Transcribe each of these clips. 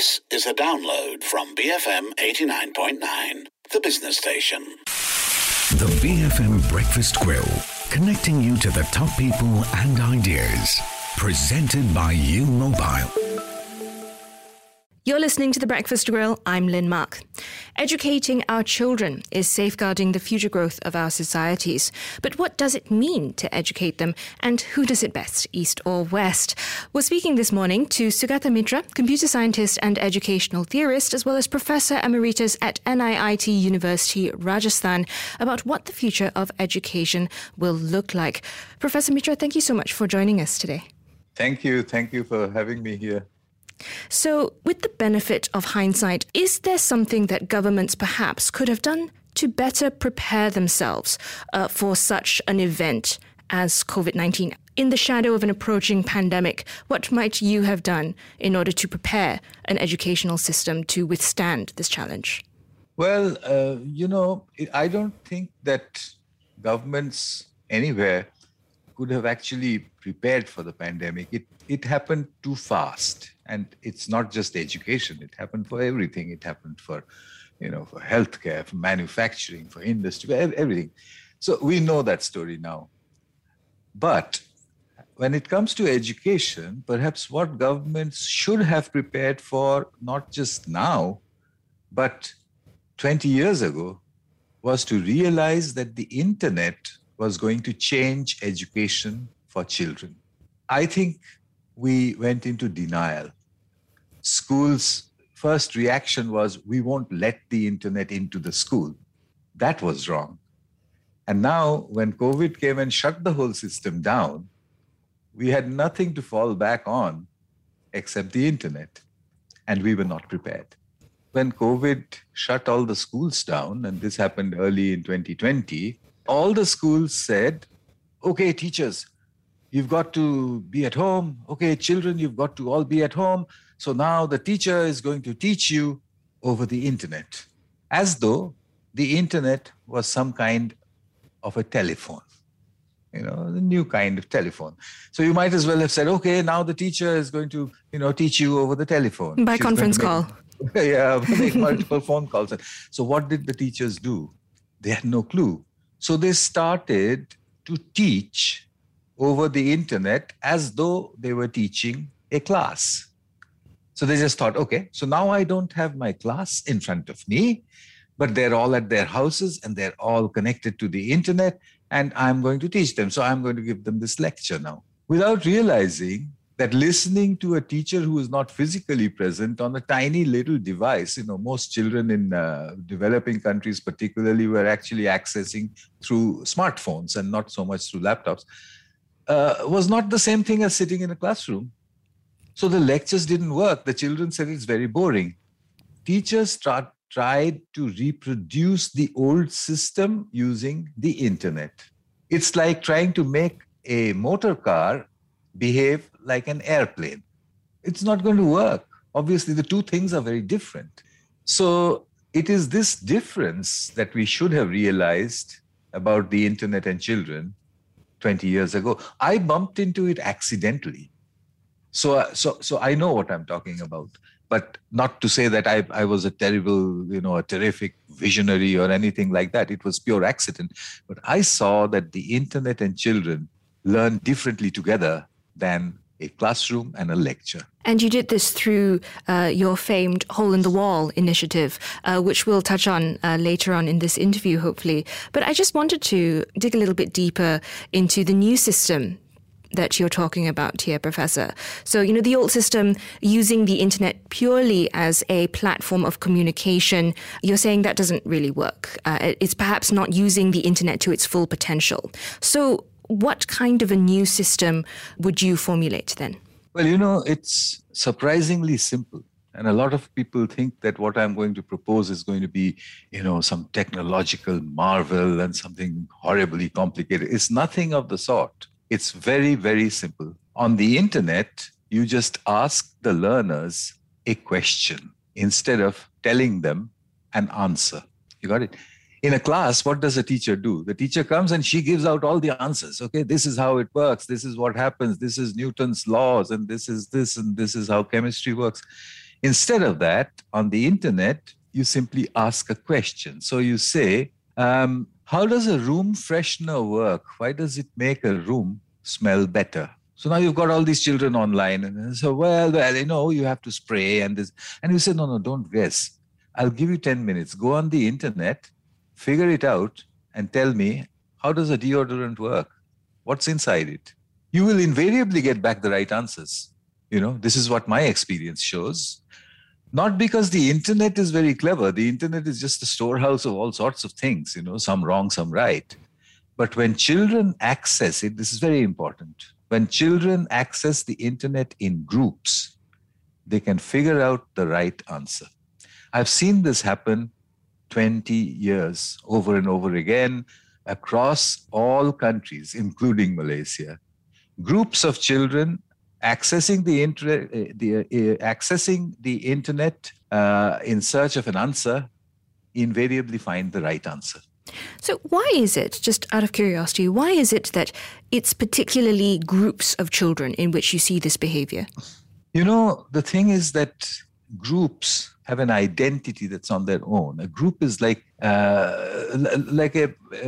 This is a download from BFM 89.9, the business station. The BFM Breakfast Grill, connecting you to the top people and ideas. Presented by U Mobile. You're listening to The Breakfast Grill. I'm Lynn Mark. Educating our children is safeguarding the future growth of our societies. But what does it mean to educate them, and who does it best, East or West? We're speaking this morning to Sugata Mitra, computer scientist and educational theorist, as well as Professor Emeritus at NIIT University, Rajasthan, about what the future of education will look like. Professor Mitra, thank you so much for joining us today. Thank you. Thank you for having me here. So, with the benefit of hindsight, is there something that governments perhaps could have done to better prepare themselves for such an event as COVID-19? In the shadow of an approaching pandemic, what might you have done in order to prepare an educational system to withstand this challenge? Well, I don't think that governments anywhere could have actually prepared for the pandemic. It happened too fast. And it's not just education. It happened for everything. It happened for healthcare, for manufacturing, for industry, everything. So we know that story now. But when it comes to education, perhaps what governments should have prepared for, not just now, but 20 years ago, was to realize that the internet was going to change education for children. I think we went into denial. Schools' first reaction was, we won't let the internet into the school. That was wrong. And now, when COVID came and shut the whole system down, we had nothing to fall back on except the internet. And we were not prepared. When COVID shut all the schools down, and this happened early in 2020, all the schools said, okay, teachers, you've got to be at home. Okay, children, you've got to all be at home. So now the teacher is going to teach you over the internet, as though the internet was some kind of a telephone, a new kind of telephone. So you might as well have said, okay, now the teacher is going to, teach you over the telephone. By conference call. Make multiple phone calls. So what did the teachers do? They had no clue. So they started to teach over the internet as though they were teaching a class. So they just thought, okay, so now I don't have my class in front of me, but they're all at their houses and they're all connected to the internet, and I'm going to teach them. So I'm going to give them this lecture now, without realizing that listening to a teacher who is not physically present on a tiny little device, most children in developing countries particularly were actually accessing through smartphones and not so much through laptops, was not the same thing as sitting in a classroom. So the lectures didn't work. The children said it's very boring. Teachers tried to reproduce the old system using the internet. It's like trying to make a motor car behave like an airplane. It's not going to work. Obviously, the two things are very different. So it is this difference that we should have realized about the internet and children 20 years ago. I bumped into it accidentally. So I know what I'm talking about, but not to say that I was a terrible, a terrific visionary or anything like that. It was pure accident. But I saw that the internet and children learn differently together than a classroom and a lecture. And you did this through your famed Hole in the Wall initiative, which we'll touch on later on in this interview, hopefully. But I just wanted to dig a little bit deeper into the new system that you're talking about here, Professor. So, the old system using the internet purely as a platform of communication, you're saying that doesn't really work. It's perhaps not using the internet to its full potential. So what kind of a new system would you formulate then? Well, it's surprisingly simple. And a lot of people think that what I'm going to propose is going to be, some technological marvel and something horribly complicated. It's nothing of the sort. It's very, very simple. On the internet, you just ask the learners a question instead of telling them an answer. You got it? In a class, what does a teacher do? The teacher comes and she gives out all the answers. Okay, this is how it works. This is what happens. This is Newton's laws, and this is this, and this is how chemistry works. Instead of that, on the internet, you simply ask a question. So you say, how does a room freshener work? Why does it make a room smell better? So now you've got all these children online, and so, you have to spray and this. And you say, no, don't guess. I'll give you 10 minutes. Go on the internet, figure it out, and tell me, how does a deodorant work? What's inside it? You will invariably get back the right answers. This is what my experience shows. Not because the internet is very clever. The internet is just a storehouse of all sorts of things, some wrong, some right. But when children access it, this is very important. When children access the internet in groups, they can figure out the right answer. I've seen this happen 20 years over and over again across all countries, including Malaysia. Groups of children accessing the internet in search of an answer invariably find the right answer. So why is it, just out of curiosity, why is it that it's particularly groups of children in which you see this behavior? The thing is that groups have an identity that's on their own. A group is like a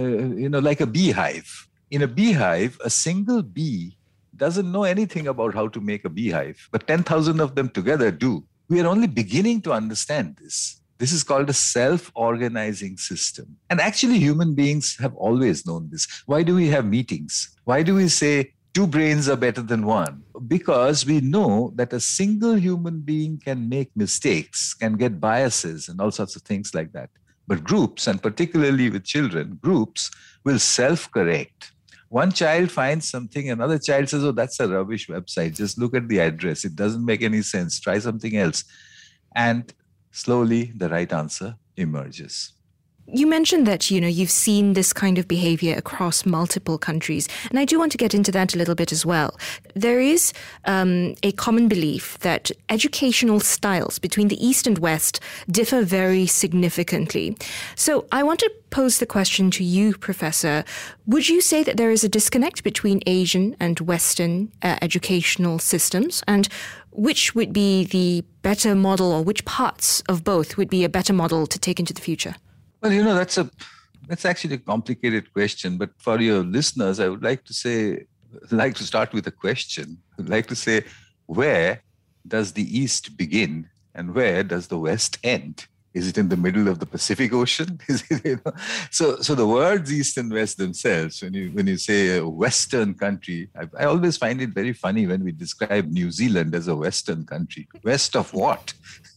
beehive. In a beehive, a single bee doesn't know anything about how to make a beehive, but 10,000 of them together do. We are only beginning to understand this. This is called a self-organizing system. And actually, human beings have always known this. Why do we have meetings? Why do we say 2 brains are better than 1? Because we know that a single human being can make mistakes, can get biases and all sorts of things like that. But groups, and particularly with children, groups will self-correct. One child finds something, another child says, oh, that's a rubbish website. Just look at the address. It doesn't make any sense. Try something else. And slowly, the right answer emerges. You mentioned that, you've seen this kind of behavior across multiple countries. And I do want to get into that a little bit as well. There is a common belief that educational styles between the East and West differ very significantly. So I want to pose the question to you, Professor. Would you say that there is a disconnect between Asian and Western educational systems? And which would be the better model, or which parts of both would be a better model to take into the future? Well, that's actually a complicated question. But for your listeners, I would like to start with a question. I'd like to say, where does the East begin and where does the West end? Is it in the middle of the Pacific Ocean? Is it, So the words East and West themselves, when you say a Western country, I always find it very funny when we describe New Zealand as a Western country. West of what?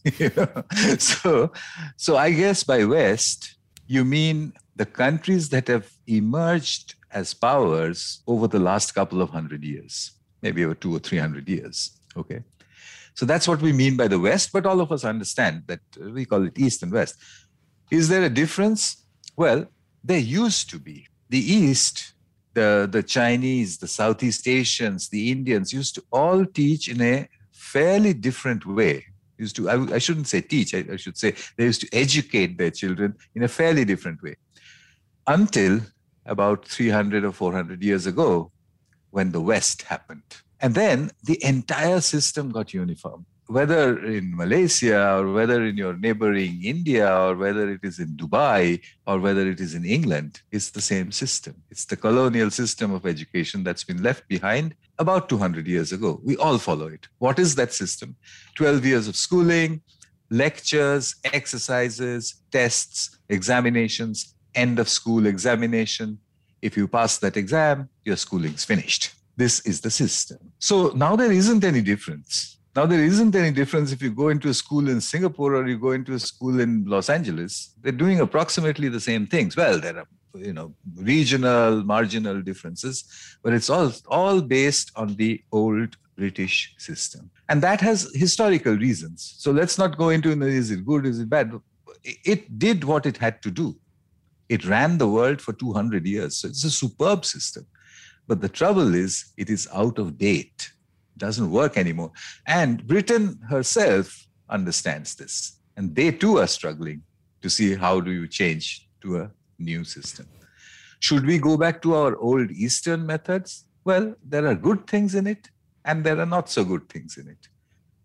So I guess by West, you mean the countries that have emerged as powers over the last couple of 100 years, maybe over 200 or 300 years. Okay. So that's what we mean by the West, but all of us understand that we call it East and West. Is there a difference? Well, there used to be. The East, the Chinese, the Southeast Asians, the Indians used to all teach in a fairly different way. I shouldn't say teach, I should say they used to educate their children in a fairly different way. Until about 300 or 400 years ago, when the West happened. And then the entire system got uniform. Whether in Malaysia or whether in your neighboring India or whether it is in Dubai or whether it is in England, it's the same system. It's the colonial system of education that's been left behind about 200 years ago. We all follow it. What is that system? 12 years of schooling, lectures, exercises, tests, examinations, end of school examination. If you pass that exam, your schooling's finished. This is the system. So now there isn't any difference. Now, there isn't any difference if you go into a school in Singapore or you go into a school in Los Angeles. They're doing approximately the same things. Well, there are, regional, marginal differences, but it's all based on the old British system. And that has historical reasons. So let's not go into, is it good, is it bad? It did what it had to do. It ran the world for 200 years. So it's a superb system. But the trouble is, it is out of date. Doesn't work anymore. And Britain herself understands this. And they too are struggling to see how do you change to a new system. Should we go back to our old Eastern methods? Well, there are good things in it and there are not so good things in it.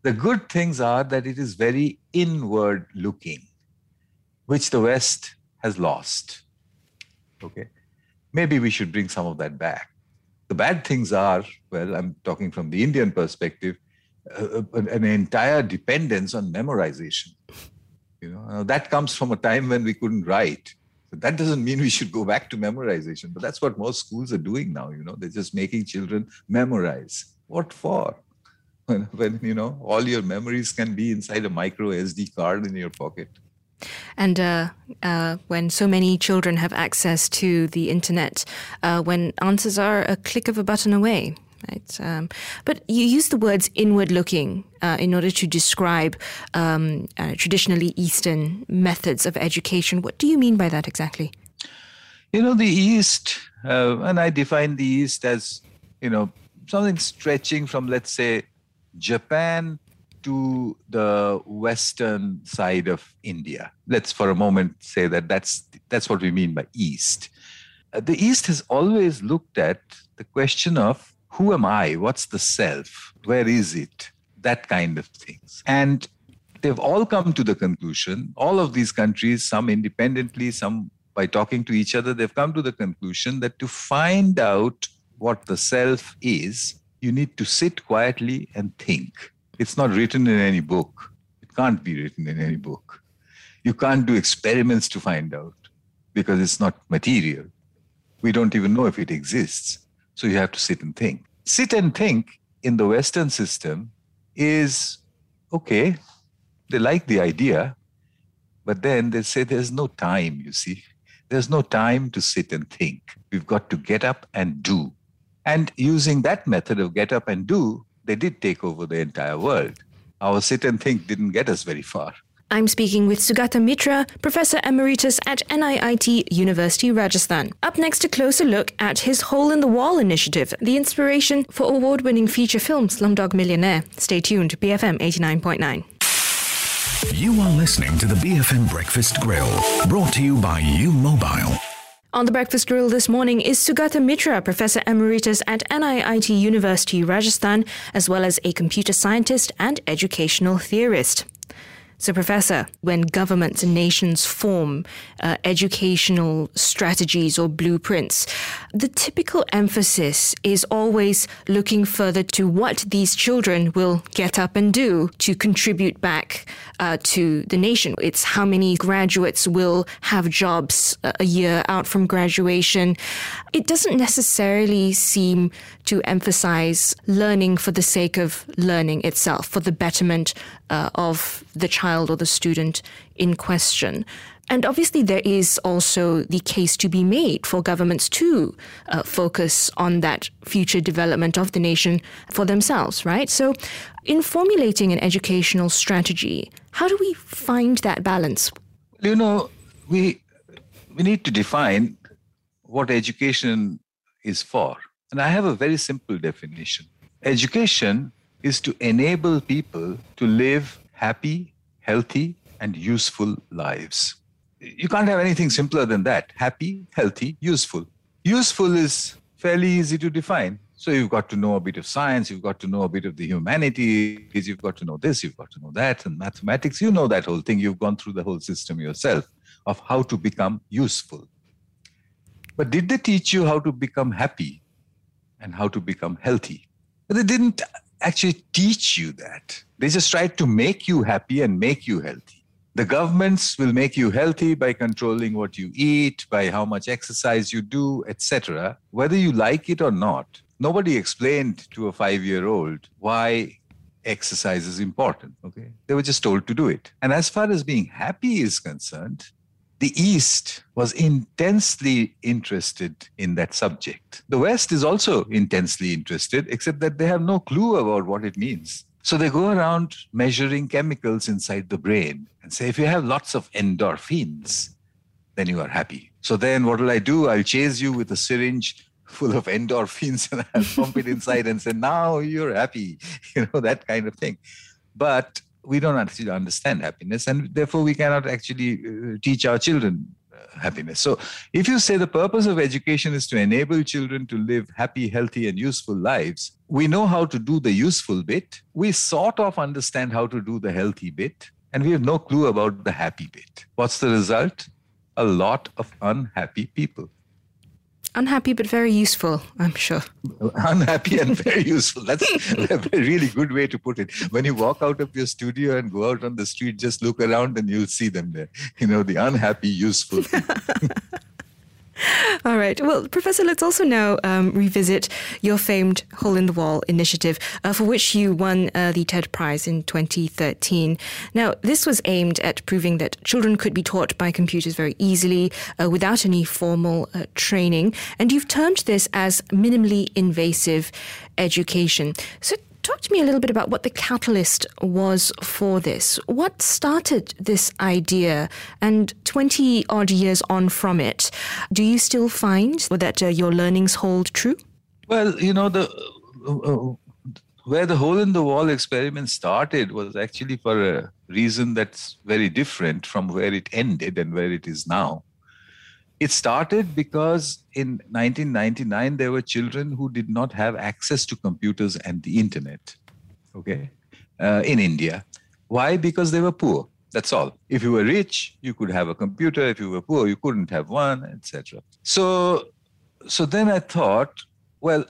The good things are that it is very inward looking, which the West has lost. Okay. Maybe we should bring some of that back. The bad things are, well, I'm talking from the Indian perspective, an entire dependence on memorization. That comes from a time when we couldn't write. But that doesn't mean we should go back to memorization. But that's what most schools are doing now. They're just making children memorize. What for? When all your memories can be inside a micro SD card in your pocket. And when so many children have access to the internet, when answers are a click of a button away, right? But you use the words inward-looking in order to describe traditionally Eastern methods of education. What do you mean by that exactly? The East, and I define the East as, something stretching from, let's say, Japan to the western side of India. Let's for a moment say that's what we mean by East. The East has always looked at the question of who am I? What's the self? Where is it? That kind of things. And they've all come to the conclusion, all of these countries, some independently, some by talking to each other, they've come to the conclusion that to find out what the self is, you need to sit quietly and think. It's not written in any book. It can't be written in any book. You can't do experiments to find out because it's not material. We don't even know if it exists. So you have to sit and think. Sit and think in the Western system is, okay, they like the idea, but then they say there's no time, you see. There's no time to sit and think. We've got to get up and do. And using that method of get up and do, they did take over the entire world. Our sit and think didn't get us very far. I'm speaking with Sugata Mitra, Professor Emeritus at NIIT University, Rajasthan. Up next, a closer look at his Hole in the Wall initiative, the inspiration for award-winning feature film Slumdog Millionaire. Stay tuned, BFM 89.9. You are listening to the BFM Breakfast Grill, brought to you by U Mobile. On the Breakfast Grill this morning is Sugata Mitra, Professor Emeritus at NIIT University, Rajasthan, as well as a computer scientist and educational theorist. So, Professor, when governments and nations form educational strategies or blueprints, the typical emphasis is always looking further to what these children will get up and do to contribute back to the nation. It's how many graduates will have jobs a year out from graduation. It doesn't necessarily seem to emphasize learning for the sake of learning itself, for the betterment of the child or the student in question. And obviously there is also the case to be made for governments to focus on that future development of the nation for themselves, right? So in formulating an educational strategy, how do we find that balance? We need to define what education is for. And I have a very simple definition. Education is to enable people to live happy, healthy, and useful lives. You can't have anything simpler than that. Happy, healthy, useful. Useful is fairly easy to define. So you've got to know a bit of science, you've got to know a bit of the humanities, you've got to know this, you've got to know that, and mathematics. You know that whole thing. You've gone through the whole system yourself of how to become useful. But did they teach you how to become happy and how to become healthy? But they didn't actually teach you that. They just tried to make you happy and make you healthy. The governments will make you healthy by controlling what you eat, by how much exercise you do, etc. Whether you like it or not, nobody explained to a 5-year-old why exercise is important. Okay, they were just told to do it. And as far as being happy is concerned, the East was intensely interested in that subject. The West is also intensely interested, except that they have no clue about what it means. So they go around measuring chemicals inside the brain and say, if you have lots of endorphins, then you are happy. So then what will I do? I'll chase you with a syringe full of endorphins and I'll pump it inside and say, now you're happy, that kind of thing. But we don't actually understand happiness, and therefore we cannot actually teach our children happiness. So if you say the purpose of education is to enable children to live happy, healthy, and useful lives, we know how to do the useful bit. We sort of understand how to do the healthy bit. And we have no clue about the happy bit. What's the result? A lot of unhappy people. Unhappy but very useful, I'm sure. Unhappy and very useful. That's a really good way to put it. When you walk out of your studio and go out on the street, just look around and you'll see them there. The unhappy, useful people. All right. Well, Professor, let's also now revisit your famed Hole in the Wall initiative, for which you won the TED Prize in 2013. Now, this was aimed at proving that children could be taught by computers very easily without any formal training. And you've termed this as minimally invasive education. So talk to me a little bit about what the catalyst was for this. What started this idea? And 20 odd years on from it, do you still find that your learnings hold true? Well, where the Hole in the Wall experiment started was actually for a reason that's very different from where it ended and where it is now. It started because in 1999, there were children who did not have access to computers and the internet, in India. Why? Because they were poor. That's all. If you were rich, you could have a computer. If you were poor, you couldn't have one, etc. So then I thought, well,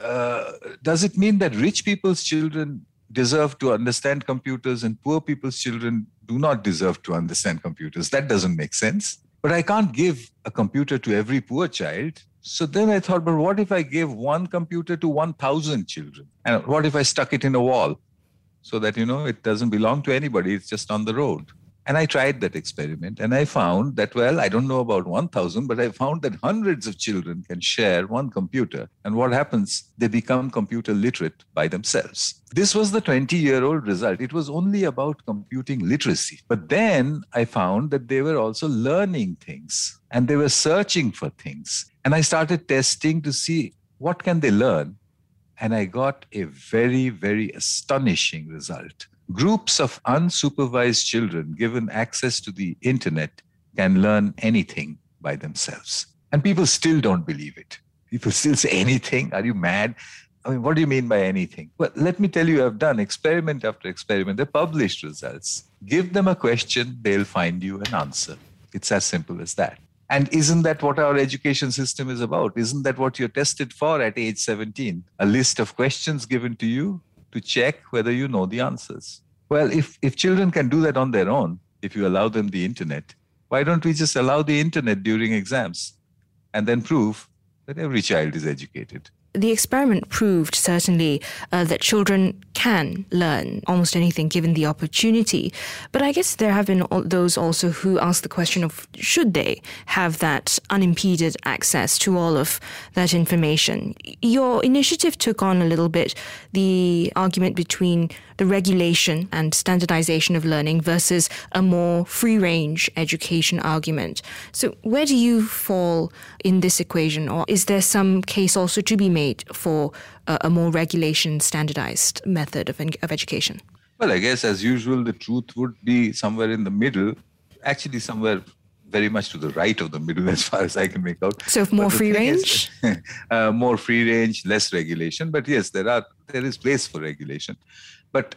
does it mean that rich people's children deserve to understand computers and poor people's children do not deserve to understand computers? That doesn't make sense. But I can't give a computer to every poor child. So then I thought, but what if I gave one computer to 1,000 children? And what if I stuck it in a wall so that, it doesn't belong to anybody, it's just on the road? And I tried that experiment and I found that, well, I don't know about 1,000, but I found that hundreds of children can share one computer. And what happens? They become computer literate by themselves. This was the 20-year-old result. It was only about computing literacy. But then I found that they were also learning things and they were searching for things. And I started testing to see what can they learn. And I got a very, very astonishing result. Groups of unsupervised children given access to the internet can learn anything by themselves. And people still don't believe it. People still say, anything? Are you mad? I mean, what do you mean by anything? Well, let me tell you, I've done experiment after experiment. They're published results. Give them a question, they'll find you an answer. It's as simple as that. And isn't that what our education system is about? Isn't that what you're tested for at age 17? A list of questions given to you to check whether you know the answers. Well, if children can do that on their own, if you allow them the internet, why don't we just allow the internet during exams and then prove that every child is educated? The experiment proved certainly that children can learn almost anything given the opportunity. But I guess there have been those also who ask the question of should they have that unimpeded access to all of that information? Your initiative took on a little bit the argument between the regulation and standardization of learning versus a more free-range education argument. So where do you fall in this equation? Or is there some case also to be made for a more regulation standardized method of education? Well, I guess as usual, the truth would be somewhere in the middle, actually somewhere very much to the right of the middle as far as I can make out. So more free range? More free range, less regulation. But yes, there is place for regulation. But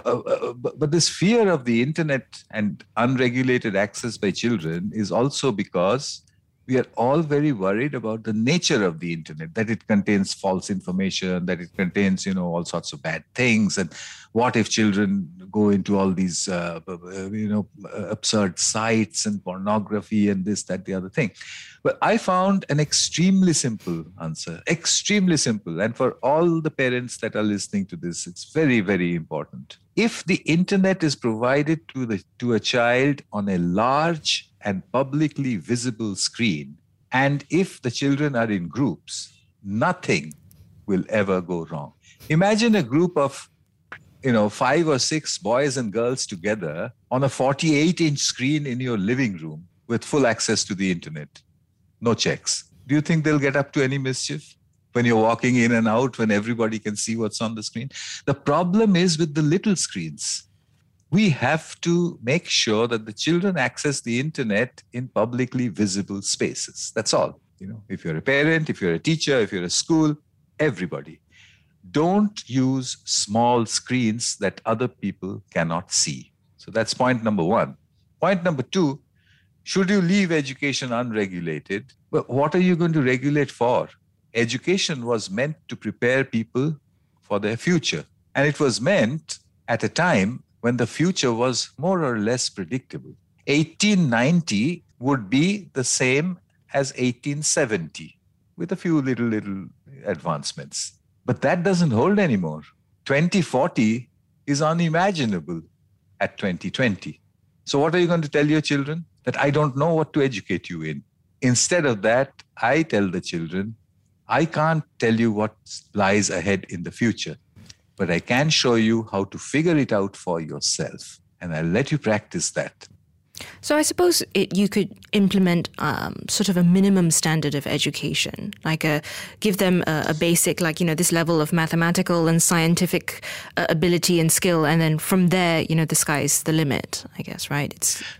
this fear of the internet and unregulated access by children is also because we are all very worried about the nature of the internet, that it contains false information, that it contains, all sorts of bad things. And what if children go into all these, absurd sites and pornography and this, that, the other thing? But I found an extremely simple answer, extremely simple. And for all the parents that are listening to this, it's very, very important. If the internet is provided to a child on a large and publicly visible screen, and if the children are in groups, nothing will ever go wrong. Imagine a group of 5 or 6 boys and girls together on a 48-inch screen in your living room with full access to the internet. No checks. Do you think they'll get up to any mischief when you're walking in and out, when everybody can see what's on the screen? The problem is with the little screens. We have to make sure that the children access the internet in publicly visible spaces. That's all. If you're a parent, if you're a teacher, if you're a school, everybody. don't use small screens that other people cannot see. So that's point number one. Point number two, should you leave education unregulated? Well, what are you going to regulate for? Education was meant to prepare people for their future. And it was meant at a time when the future was more or less predictable. 1890 would be the same as 1870 with a few little advancements. But that doesn't hold anymore. 2040 is unimaginable at 2020. So what are you going to tell your children? That I don't know what to educate you in. Instead of that, I tell the children, I can't tell you what lies ahead in the future, but I can show you how to figure it out for yourself. And I'll let you practice that. So I suppose you could implement sort of a minimum standard of education, like give them a basic, like, this level of mathematical and scientific ability and skill. And then from there, the sky's the limit, I guess, right?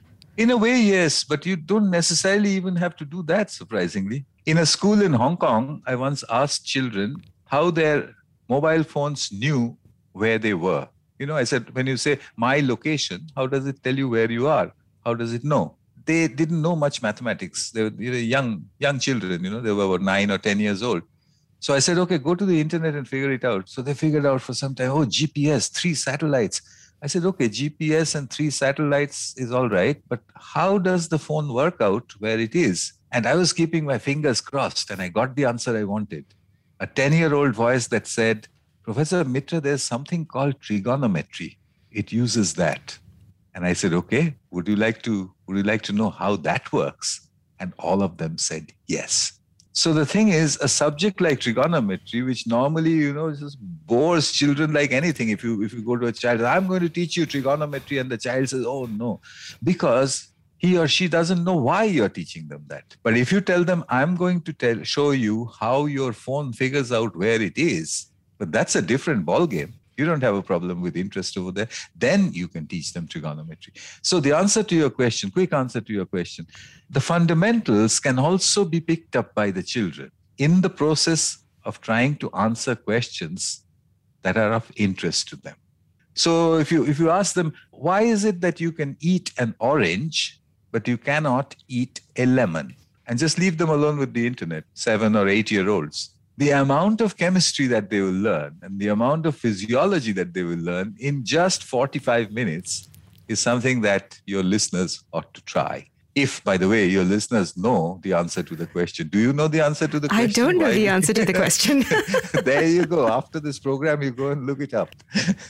In a way, yes, but you don't necessarily even have to do that, surprisingly. In a school in Hong Kong, I once asked children how their mobile phones knew where they were. I said, when you say my location, how does it tell you where you are? How does it know? They didn't know much mathematics. They were young children, they were about 9 or 10 years old. So I said, okay, go to the internet and figure it out. So they figured out for some time, GPS, 3 satellites. I said, okay, GPS and 3 satellites is all right, but how does the phone work out where it is? And I was keeping my fingers crossed and I got the answer I wanted. A 10-year-old voice that said, Professor Mitra, there's something called trigonometry. It uses that. And I said, okay, would you like to know how that works? And all of them said yes. So the thing is, a subject like trigonometry, which normally, just bores children like anything. If you go to a child, I'm going to teach you trigonometry, and the child says, oh no, because he or she doesn't know why you're teaching them that. But if you tell them, I'm going to show you how your phone figures out where it is, but that's a different ballgame. You don't have a problem with interest over there, then you can teach them trigonometry. So the answer to your question, quick answer to your question, the fundamentals can also be picked up by the children in the process of trying to answer questions that are of interest to them. So if you ask them, why is it that you can eat an orange, but you cannot eat a lemon? And just leave them alone with the internet, 7 or 8-year-olds. The amount of chemistry that they will learn and the amount of physiology that they will learn in just 45 minutes is something that your listeners ought to try. If, by the way, your listeners know the answer to the question. Do you know the answer to the question? I don't know the answer to the question. There you go. After this program, you go and look it up.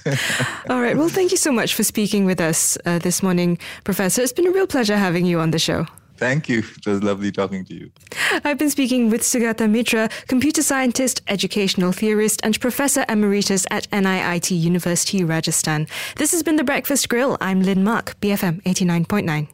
All right. Well, thank you so much for speaking with us this morning, Professor. It's been a real pleasure having you on the show. Thank you. It was lovely talking to you. I've been speaking with Sugata Mitra, computer scientist, educational theorist, and Professor Emeritus at NIIT University, Rajasthan. This has been The Breakfast Grill. I'm Lynn Muck, BFM 89.9.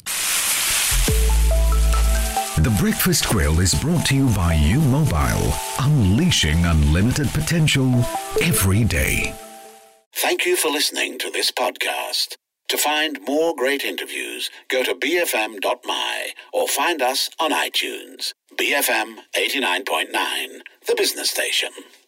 The Breakfast Grill is brought to you by U Mobile, unleashing unlimited potential every day. Thank you for listening to this podcast. To find more great interviews, go to bfm.my or find us on iTunes. BFM 89.9, the business station.